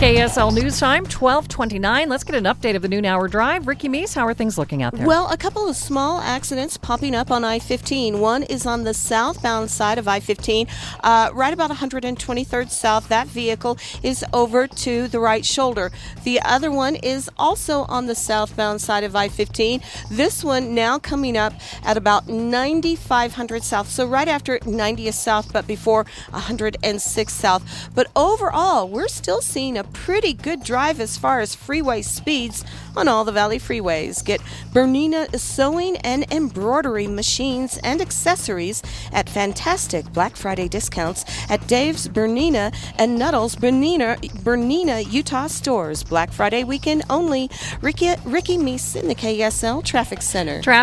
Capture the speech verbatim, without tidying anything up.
K S L News Time, twelve twenty-nine. Let's get an update of the noon hour drive. Ricky Meese, how are things looking out there? Well, a couple of small accidents popping up on I fifteen. One is on the southbound side of I fifteen, uh, right about one hundred twenty-third South. That vehicle is over to the right shoulder. The other one is also on the southbound side of I fifteen. This one now coming up at about ninety-five hundred South, so right after ninetieth South, but before one hundred sixth South. But overall, we're still seeing a pretty good drive as far as freeway speeds on all the Valley freeways. Get Bernina sewing and embroidery machines and accessories at fantastic Black Friday discounts at Dave's Bernina and Nuttall's Bernina, Bernina, Utah stores. Black Friday weekend only. Ricky, Ricky Meese in the K S L Traffic Center. Traffic